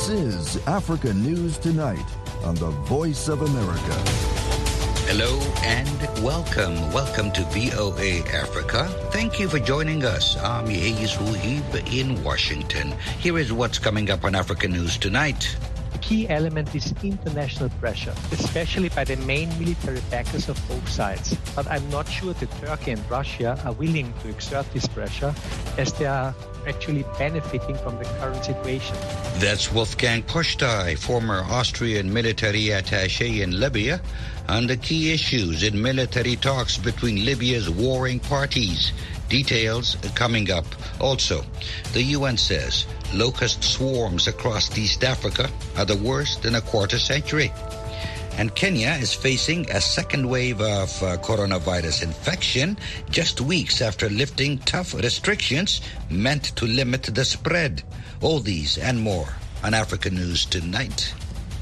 This is Africa News Tonight on the Voice of America. Hello and welcome. Welcome to VOA Africa. Thank you for joining us. I'm Yeis Ruhib in Washington. Here is what's coming up on Africa News Tonight. The key element is international pressure, especially by the main military backers of both sides. But I'm not sure that Turkey and Russia are willing to exert this pressure, as they are actually benefiting from the current situation. That's Wolfgang Postay, former Austrian military attaché in Libya, on the key issues in military talks between Libya's warring parties. Details coming up. Also, the UN says locust swarms across East Africa are the worst in a quarter century. And Kenya is facing a second wave of coronavirus infection just weeks after lifting tough restrictions meant to limit the spread. All these and more on Africa News Tonight.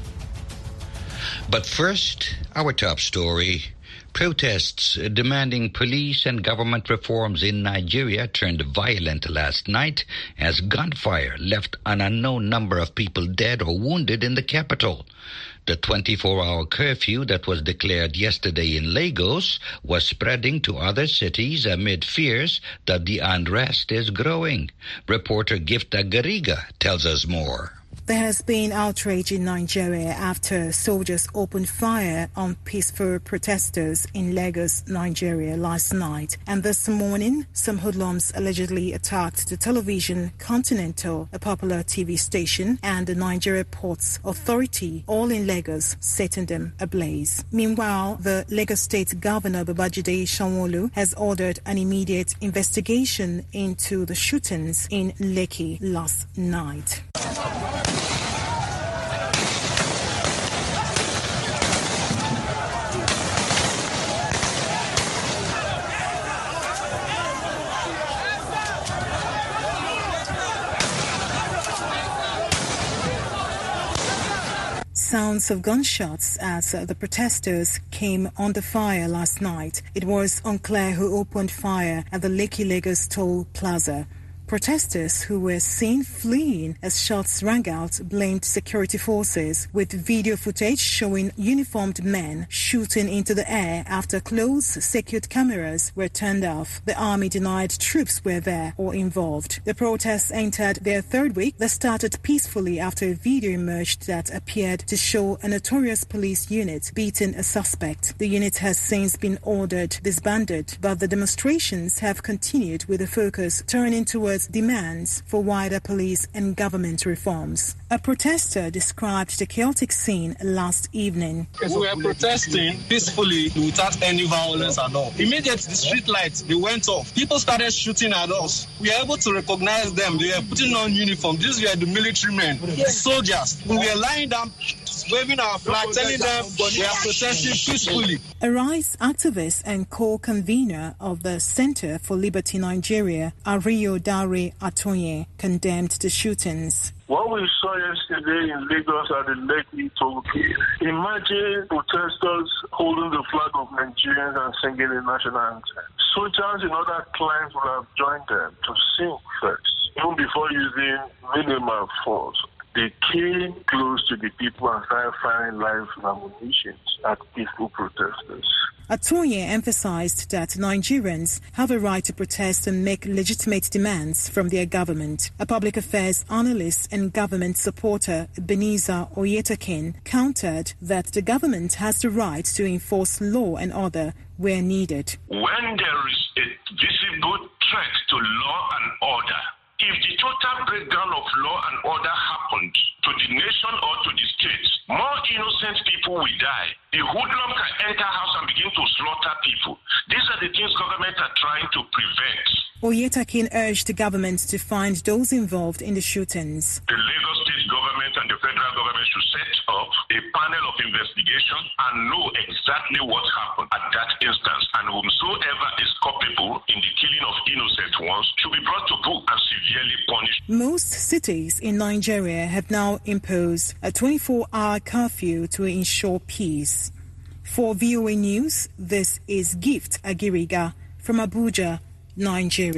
But first, our top story. Protests demanding police and government reforms in Nigeria turned violent last night as gunfire left an unknown number of people dead or wounded in the capital. The 24-hour curfew that was declared yesterday in Lagos was spreading to other cities amid fears that the unrest is growing. Reporter Gifta Gariga tells us more. There has been outrage in Nigeria after soldiers opened fire on peaceful protesters in Lagos, Nigeria last night. And this morning, some hoodlums allegedly attacked the television Continental, a popular TV station, and the Nigeria Ports Authority, all in Lagos, setting them ablaze. Meanwhile, the Lagos State Governor Babajide Sanwo-Olu has ordered an immediate investigation into the shootings in Lekki last night. Sounds of gunshots as the protesters came under fire last night. It was unclear who opened fire at the Lekki Lagos Toll Plaza. Protesters who were seen fleeing as shots rang out blamed security forces, with video footage showing uniformed men shooting into the air after closed secured cameras were turned off. The army denied troops were there or involved. The protests entered their third week. They started peacefully after a video emerged that appeared to show a notorious police unit beating a suspect. The unit has since been ordered disbanded, but the demonstrations have continued with the focus turning towards demands for wider police and government reforms. A protester described the chaotic scene last evening. We were protesting peacefully without any violence at all. Immediately the street lights, they went off. People started shooting at us. We were able to recognize them. They were putting on uniform. These were the military men, the soldiers. We were lying down, waving our flag, telling them we are protesting peacefully. A rights activist and co-convener of the Center for Liberty Nigeria, Ario Dare Atonye, condemned the shootings. What we saw yesterday in Lagos at the Lekki Toll, imagine protesters holding the flag of Nigerians and singing the national anthem. Soldiers in other climes would have joined them to sing first, even before using minimal force. They came close to the people and started firing live ammunition at peaceful protesters. Atonye emphasized that Nigerians have a right to protest and make legitimate demands from their government. A public affairs analyst and government supporter, Ebenezer Oyetakin, countered that the government has the right to enforce law and order where needed. When there is a visible threat to law and order, if the total breakdown of law and order happened to the nation or to the states, more innocent people will die. The hoodlum can enter house and begin to slaughter people. These are the things government are trying to prevent. Oyetakin urged the government to find those involved in the shootings. The Lagos state government and the federal government should set up a panel of investigation and know exactly what happened at that instance, and whomsoever is culpable in the killing of innocent ones should be brought to book and severely punished. Most cities in Nigeria have now imposed a 24-hour curfew to ensure peace. For VOA News, this is Gift Agiriga from Abuja, Nigeria.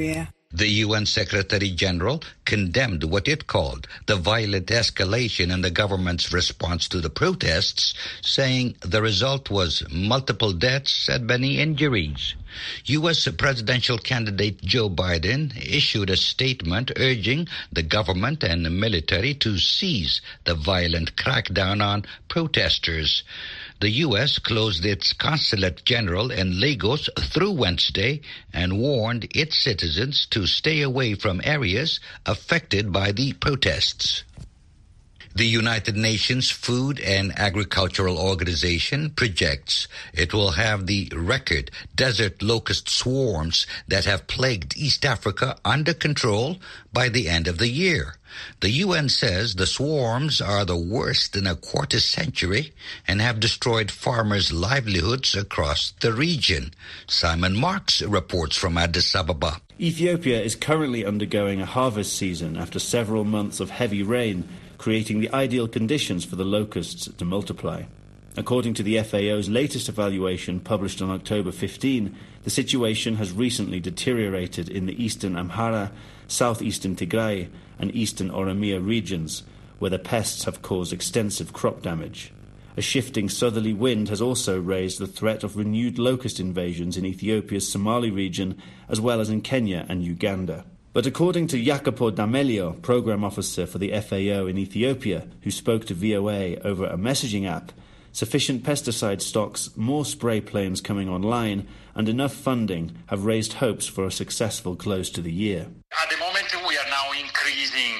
The UN Secretary-General condemned what it called the violent escalation in the government's response to the protests, saying the result was multiple deaths and many injuries. U.S. presidential candidate Joe Biden issued a statement urging the government and the military to cease the violent crackdown on protesters. The U.S. closed its consulate general in Lagos through Wednesday and warned its citizens to stay away from areas affected by the protests. The United Nations Food and Agricultural Organization projects it will have the record desert locust swarms that have plagued East Africa under control by the end of the year. The UN says the swarms are the worst in a quarter century and have destroyed farmers' livelihoods across the region. Simon Marks reports from Addis Ababa. Ethiopia is currently undergoing a harvest season after several months of heavy rain, creating the ideal conditions for the locusts to multiply. According to the FAO's latest evaluation published on October 15, the situation has recently deteriorated in the eastern Amhara, southeastern Tigray and eastern Oromia regions, where the pests have caused extensive crop damage. A shifting southerly wind has also raised the threat of renewed locust invasions in Ethiopia's Somali region, as well as in Kenya and Uganda. But according to Jacopo D'Amelio, program officer for the FAO in Ethiopia, who spoke to VOA over a messaging app, sufficient pesticide stocks, more spray planes coming online, and enough funding have raised hopes for a successful close to the year. At the moment, we are now increasing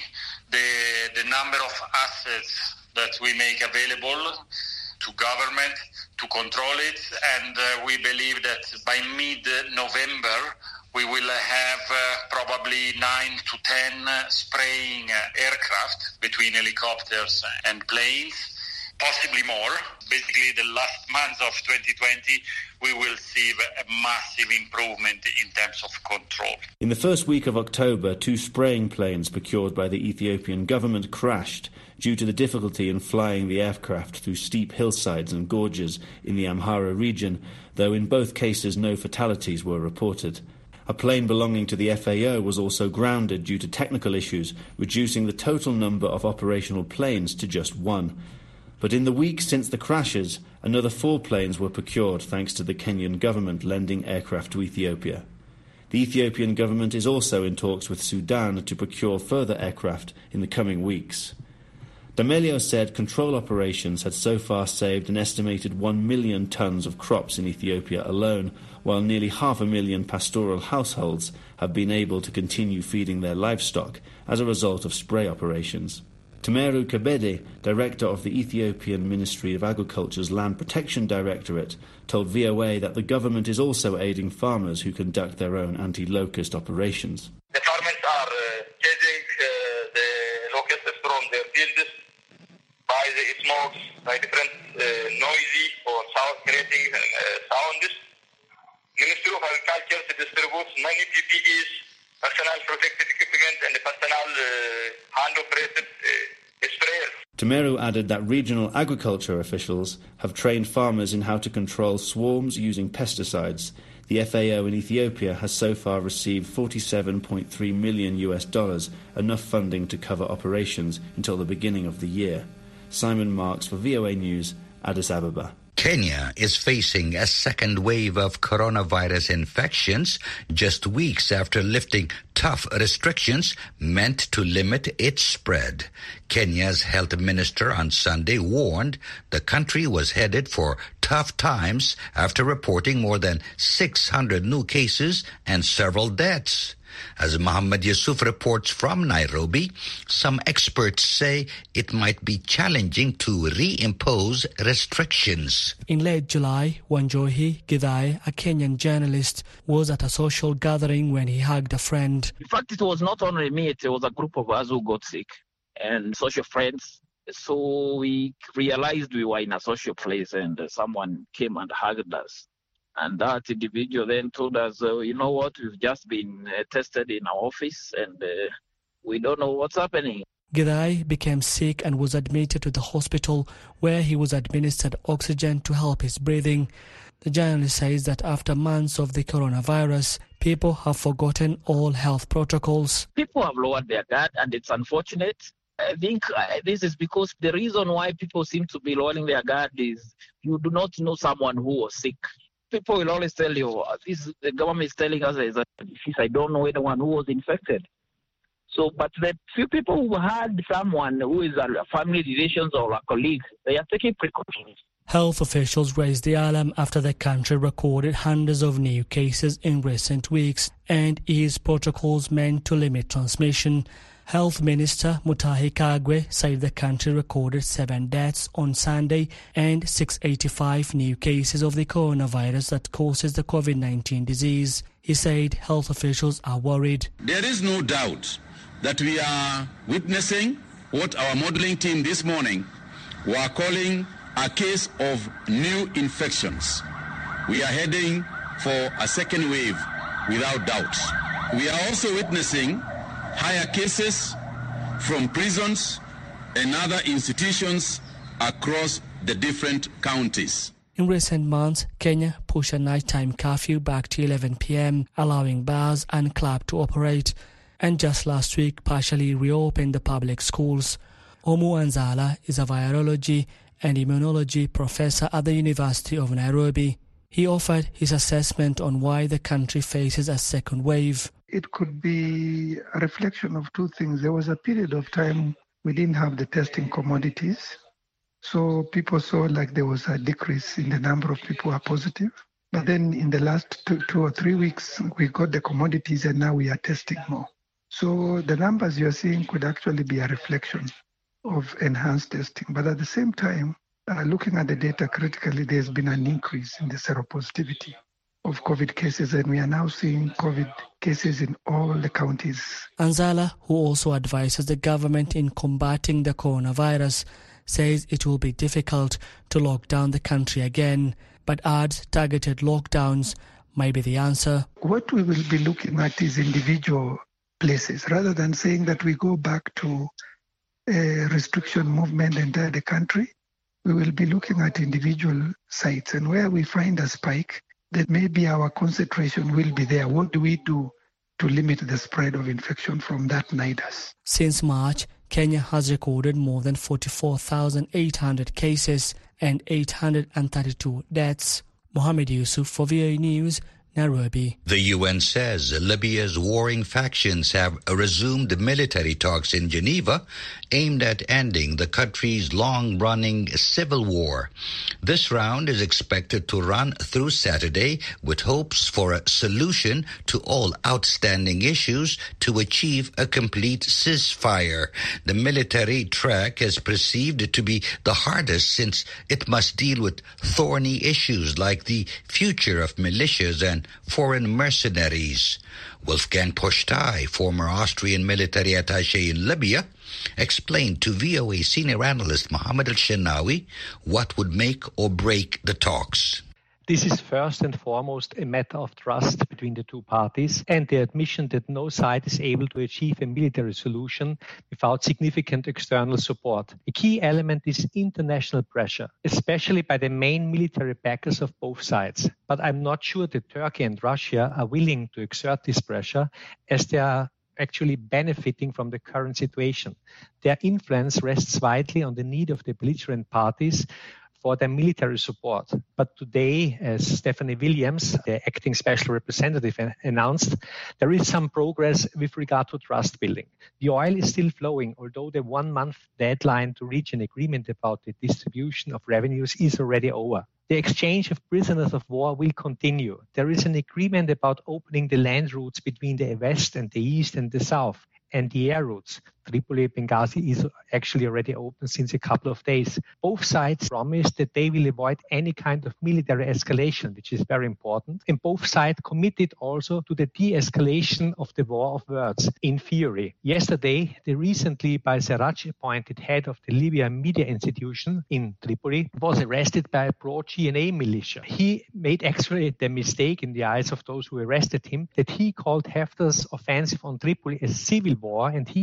the number of assets that we make available to government to control it, and we believe that by mid-November, we will have probably 9 to 10 spraying aircraft between helicopters and planes, possibly more. Basically, the last month of 2020, we will see a massive improvement in terms of control. In the first week of October, 2 spraying planes procured by the Ethiopian government crashed due to the difficulty in flying the aircraft through steep hillsides and gorges in the Amhara region, though in both cases no fatalities were reported. A plane belonging to the FAO was also grounded due to technical issues, reducing the total number of operational planes to just 1. But in the week since the crashes, another 4 planes were procured thanks to the Kenyan government lending aircraft to Ethiopia. The Ethiopian government is also in talks with Sudan to procure further aircraft in the coming weeks. D'Amelio said control operations had so far saved an estimated 1 million tons of crops in Ethiopia alone, while nearly 500,000 pastoral households have been able to continue feeding their livestock as a result of spray operations. Temeru Kebede, director of the Ethiopian Ministry of Agriculture's Land Protection Directorate, told VOA that the government is also aiding farmers who conduct their own anti-locust operations. The farmers are chasing the locusts from their fields by the smokes, by different noisy or sound creating sounds. Ministry of Agriculture distributes many PPEs, personal protective equipment, and personal hand-operated sprayers. Temeru added that regional agriculture officials have trained farmers in how to control swarms using pesticides. The FAO in Ethiopia has so far received $47.3 million, enough funding to cover operations until the beginning of the year. Simon Marks for VOA News, Addis Ababa. Kenya is facing a second wave of coronavirus infections just weeks after lifting tough restrictions meant to limit its spread. Kenya's health minister on Sunday warned the country was headed for tough times after reporting more than 600 new cases and several deaths. As Mohammed Yusuf reports from Nairobi, some experts say it might be challenging to reimpose restrictions. In late July, Wanjohi Githai, a Kenyan journalist, was at a social gathering when he hugged a friend. In fact, it was not only me, it was a group of us who got sick and social friends. So we realized we were in a social place and someone came and hugged us. And that individual then told us, you know what, we've just been tested in our office and we don't know what's happening. Githai became sick and was admitted to the hospital where he was administered oxygen to help his breathing. The journalist says that after months of the coronavirus, people have forgotten all health protocols. People have lowered their guard, and it's unfortunate. I think this is because the reason why people seem to be lowering their guard is you do not know someone who was sick. People will always tell you, the government is telling us there's a disease. I don't know anyone who was infected. So, but the few people who had someone who is a family relations or a colleague, they are taking precautions. Health officials raised the alarm after the country recorded hundreds of new cases in recent weeks and eased protocols meant to limit transmission. Health Minister Mutahi Kagwe said the country recorded 7 deaths on Sunday and 685 new cases of the coronavirus that causes the COVID-19 disease. He said health officials are worried. There is no doubt that we are witnessing what our modeling team this morning were calling a case of new infections. We are heading for a second wave without doubt. We are also witnessing higher cases from prisons and other institutions across the different counties. In recent months, Kenya pushed a nighttime curfew back to 11 p.m., allowing bars and clubs to operate, and just last week partially reopened the public schools. Omu Anzala is a virology and immunology professor at the University of Nairobi. He offered his assessment on why the country faces a second wave. It could be a reflection of two things. There was a period of time we didn't have the testing commodities. So people saw like there was a decrease in the number of people who are positive. But then in the last two or 3 weeks, we got the commodities and now we are testing more. So the numbers you're seeing could actually be a reflection of enhanced testing. But at the same time, looking at the data critically, there's been an increase in the seropositivity of COVID cases, and we are now seeing COVID cases in all the counties. Anzala, who also advises the government in combating the coronavirus, says it will be difficult to lock down the country again, but adds targeted lockdowns might be the answer. What we will be looking at is individual places, rather than saying that we go back to a restriction movement entire the country. We will be looking at individual sites, and where we find a spike, that maybe our concentration will be there. What do we do to limit the spread of infection from that nidus? Since March, Kenya has recorded more than 44,800 cases and 832 deaths. Mohammed Yusuf for VOA News, Nairobi. The UN says Libya's warring factions have resumed military talks in Geneva aimed at ending the country's long-running civil war. This round is expected to run through Saturday with hopes for a solution to all outstanding issues to achieve a complete ceasefire. The military track is perceived to be the hardest since it must deal with thorny issues like the future of militias and foreign mercenaries. Wolfgang Pushtai, former Austrian military attaché in Libya, explained to VOA senior analyst Mohammed Al-Shenawi what would make or break the talks. This is first and foremost a matter of trust between the two parties and the admission that no side is able to achieve a military solution without significant external support. A key element is international pressure, especially by the main military backers of both sides. But I'm not sure that Turkey and Russia are willing to exert this pressure, as they are actually benefiting from the current situation. Their influence rests vitally on the need of the belligerent parties for their military support. But today, as Stephanie Williams, the acting special representative, announced, there is some progress with regard to trust building. The oil is still flowing, although the 1-month deadline to reach an agreement about the distribution of revenues is already over. The exchange of prisoners of war will continue. There is an agreement about opening the land routes between the west and the east and the south, and the air routes. Tripoli-Benghazi is actually already open since a couple of days. Both sides promised that they will avoid any kind of military escalation, which is very important. And both sides committed also to the de-escalation of the war of words, in theory. Yesterday, the recently by Sarraj appointed head of the Libyan Media Institution in Tripoli was arrested by a pro-GNA militia. He made actually the mistake in the eyes of those who arrested him that he called Haftar's offensive on Tripoli a civil war, and he asked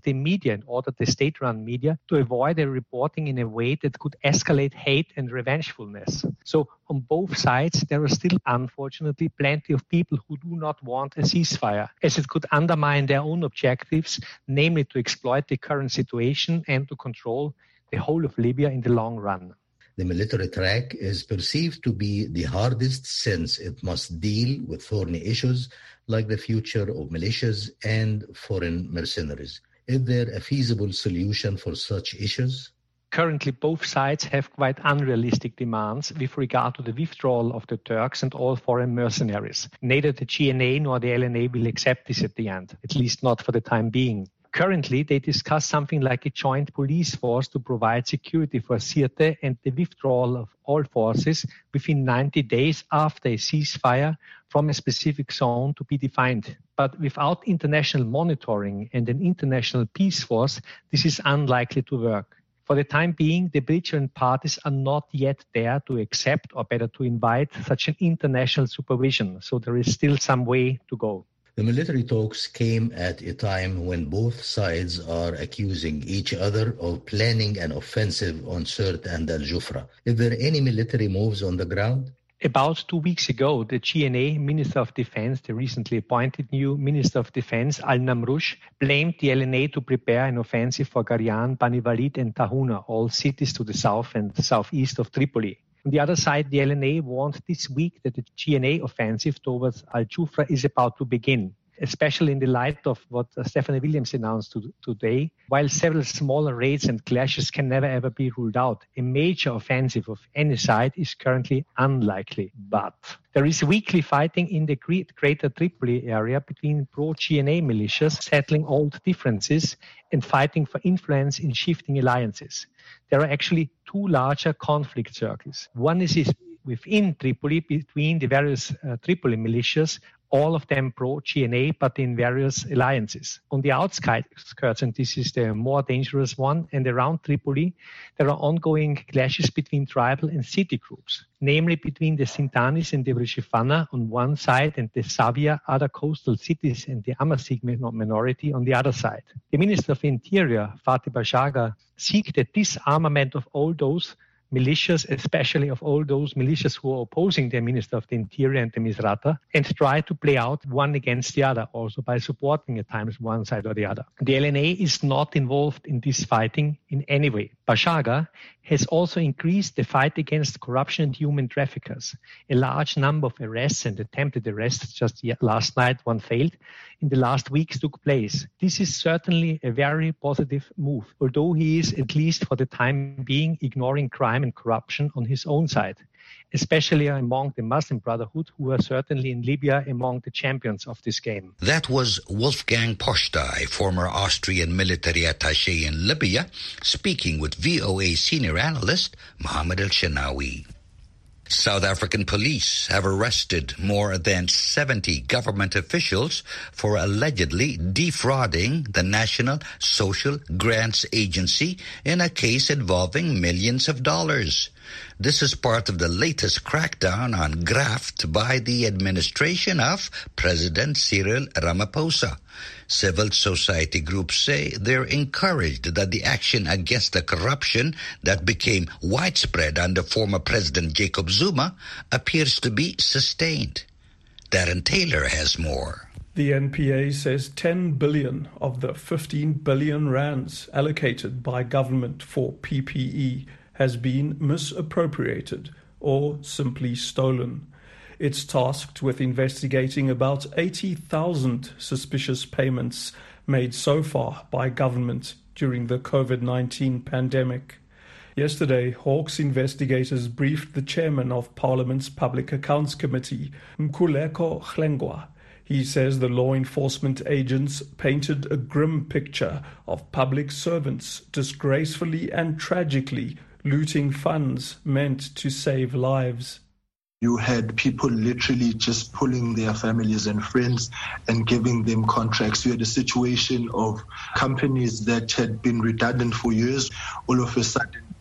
the media and ordered the state-run media to avoid a reporting in a way that could escalate hate and revengefulness. So on both sides, there are still, unfortunately, plenty of people who do not want a ceasefire, as it could undermine their own objectives, namely to exploit the current situation and to control the whole of Libya in the long run. The military track is perceived to be the hardest since it must deal with thorny issues like the future of militias and foreign mercenaries. Is there a feasible solution for such issues? Currently, both sides have quite unrealistic demands with regard to the withdrawal of the Turks and all foreign mercenaries. Neither the GNA nor the LNA will accept this at the end, at least not for the time being. Currently, they discuss something like a joint police force to provide security for Sirte and the withdrawal of all forces within 90 days after a ceasefire from a specific zone to be defined. But without international monitoring and an international peace force, this is unlikely to work. For the time being, the belligerent parties are not yet there to accept, or better to invite, such an international supervision, so there is still some way to go. The military talks came at a time when both sides are accusing each other of planning an offensive on Sirte and Al Jufra. Is there any military moves on the ground? About 2 weeks ago, the GNA Minister of Defense, the recently appointed new Minister of Defense, Al-Namroush, blamed the LNA to prepare an offensive for Garian, Bani Walid and Tahuna, all cities to the south and southeast of Tripoli. On the other side, the LNA warned this week that the GNA offensive towards Al Jufra is about to begin, especially in the light of what Stephanie Williams announced today. While several smaller raids and clashes can never ever be ruled out, a major offensive of any side is currently unlikely. But there is weekly fighting in the greater Tripoli area between pro-GNA militias settling old differences and fighting for influence in shifting alliances. There are actually two larger conflict circles. One is within Tripoli between the various Tripoli militias, all of them pro-GNA, but in various alliances. On the outskirts, and this is the more dangerous one, and around Tripoli, there are ongoing clashes between tribal and city groups, namely between the Sintanis and the Rishifana on one side and the Savia, other coastal cities, and the Amasig minority on the other side. The Minister of Interior, Fatih Bashaga, seeks the disarmament of all those militias, especially of all those militias who are opposing the Minister of the Interior and the Misrata, and try to play out one against the other, also by supporting at times one side or the other. The LNA is not involved in this fighting in any way. Bashaga has also increased the fight against corruption and human traffickers. A large number of arrests and attempted arrests, just last night one failed, in the last weeks took place. This is certainly a very positive move, although he is, at least for the time being, ignoring crime and corruption on his own side, especially among the Muslim Brotherhood, who are certainly in Libya among the champions of this game. That was Wolfgang Postai, former Austrian military attaché in Libya, speaking with VOA senior analyst Mohammed El-Shanawi. South African police have arrested more than 70 government officials for allegedly defrauding the National Social Grants Agency in a case involving millions of dollars. This is part of the latest crackdown on graft by the administration of President Cyril Ramaphosa. Civil society groups say they're encouraged that the action against the corruption that became widespread under former President Jacob Zuma appears to be sustained. Darren Taylor has more. The NPA says 10 billion of the 15 billion rands allocated by government for PPE has been misappropriated or simply stolen. It's tasked with investigating about 80,000 suspicious payments made so far by government during the COVID-19 pandemic. Yesterday, Hawks investigators briefed the chairman of Parliament's Public Accounts Committee, Mkhuleko Hlengwa. He says the law enforcement agents painted a grim picture of public servants disgracefully and tragically looting funds meant to save lives. You had people literally just pulling their families and friends and giving them contracts. You had a situation of companies that had been redundant for years, all of a sudden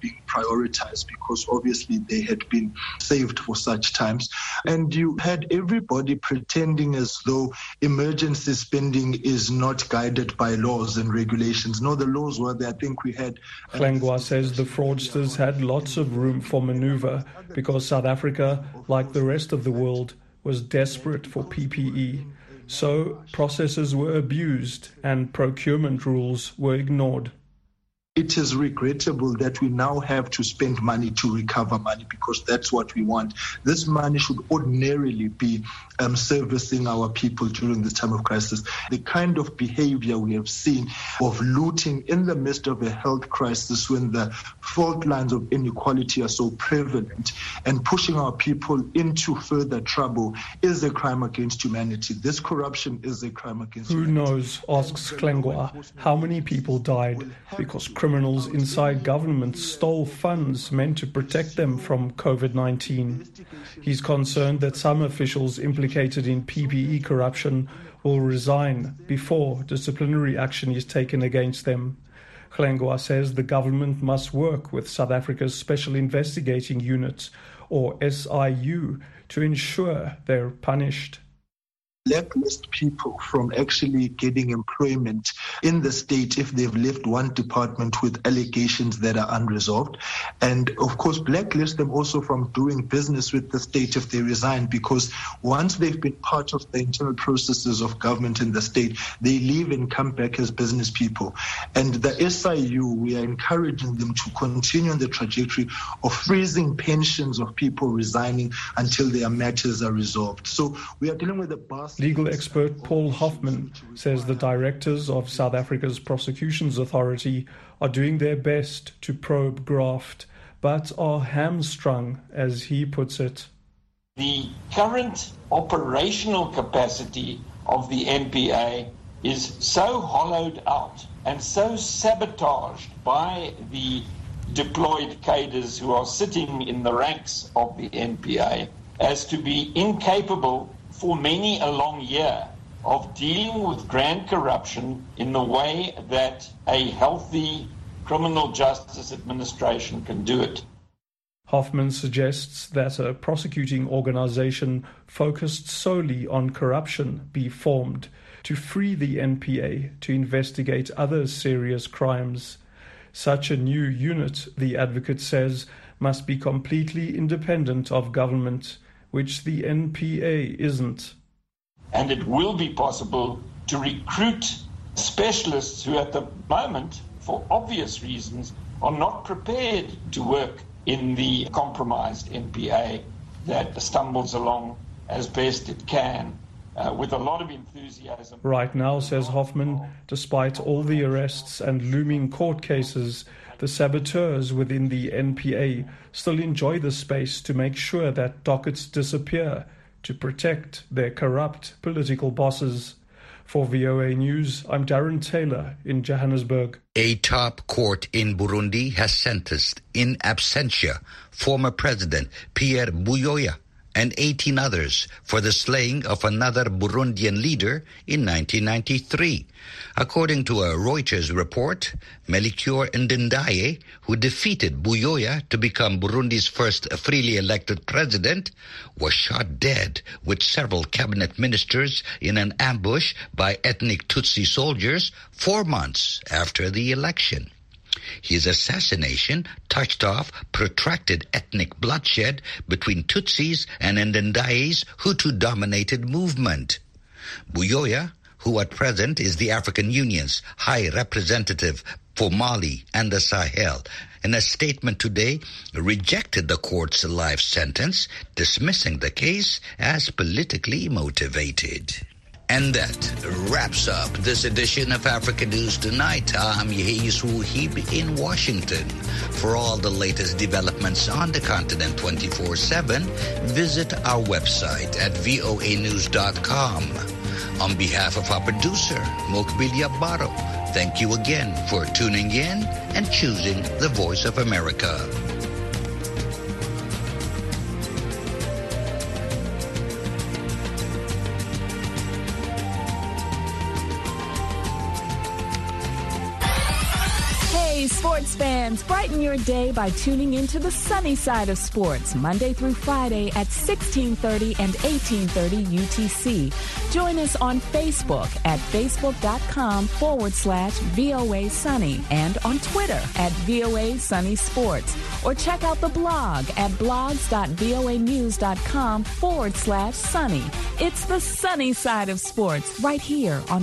being prioritized because obviously they had been saved for such times. And you had everybody pretending as though emergency spending is not guided by laws and regulations. No, the laws were there. I think we had... Hlengwa says the fraudsters had lots of room for maneuver because South Africa, like the rest of the world, was desperate for PPE. So processes were abused and procurement rules were ignored. It is regrettable that we now have to spend money to recover money because that's what we want. This money should ordinarily be servicing our people during this time of crisis. The kind of behavior we have seen of looting in the midst of a health crisis when the fault lines of inequality are so prevalent and pushing our people into further trouble is a crime against humanity. This corruption is a crime against humanity. Who knows, asks Hlengwa, how many people died because criminals inside government stole funds meant to protect them from COVID-19. He's concerned that some officials implicated in PPE corruption will resign before disciplinary action is taken against them. Hlengwa says the government must work with South Africa's Special Investigating Unit, or SIU, to ensure they're punished. Blacklist people from actually getting employment in the state if they've left one department with allegations that are unresolved. And of course, blacklist them also from doing business with the state if they resign, because once they've been part of the internal processes of government in the state, they leave and come back as business people. And the SIU, we are encouraging them to continue on the trajectory of freezing pensions of people resigning until their matters are resolved. So we are dealing with a Legal expert Paul Hoffman says the directors of South Africa's Prosecutions Authority are doing their best to probe graft, but are hamstrung, as he puts it. The current operational capacity of the NPA is so hollowed out and so sabotaged by the deployed cadres who are sitting in the ranks of the NPA as to be incapable for many a long year of dealing with grand corruption in the way that a healthy criminal justice administration can do it. Hoffman suggests that a prosecuting organization focused solely on corruption be formed to free the NPA to investigate other serious crimes. Such a new unit, the advocate says, must be completely independent of government, which the NPA isn't. And it will be possible to recruit specialists who at the moment, for obvious reasons, are not prepared to work in the compromised NPA that stumbles along as best it can with a lot of enthusiasm. Right now, says Hoffman, despite all the arrests and looming court cases, the saboteurs within the NPA still enjoy the space to make sure that dockets disappear to protect their corrupt political bosses. For VOA News, I'm Darren Taylor in Johannesburg. A top court in Burundi has sentenced in absentia former President Pierre Buyoya and 18 others for the slaying of another Burundian leader in 1993. According to a Reuters report, Melchior Ndadaye, who defeated Buyoya to become Burundi's first freely elected president, was shot dead with several cabinet ministers in an ambush by ethnic Tutsi soldiers 4 months after the election. His assassination touched off protracted ethnic bloodshed between Tutsis and Ndadaye's Hutu-dominated movement. Buyoya, who at present is the African Union's High Representative for Mali and the Sahel, in a statement today rejected the court's life sentence, dismissing the case as politically motivated. And that wraps up this edition of Africa News Tonight. I'm Yehisu Hib in Washington. For all the latest developments on the continent 24/7, visit our website at voanews.com. On behalf of our producer, Mokbilia Baro, thank you again for tuning in and choosing the Voice of America. Hey, sports fans, brighten your day by tuning into the sunny side of sports, Monday through Friday at 1630 and 1830 UTC. Join us on Facebook at facebook.com/VOA Sunny and on Twitter at VOA Sunny Sports. Or check out the blog at blogs.voanews.com/sunny. It's the sunny side of sports right here on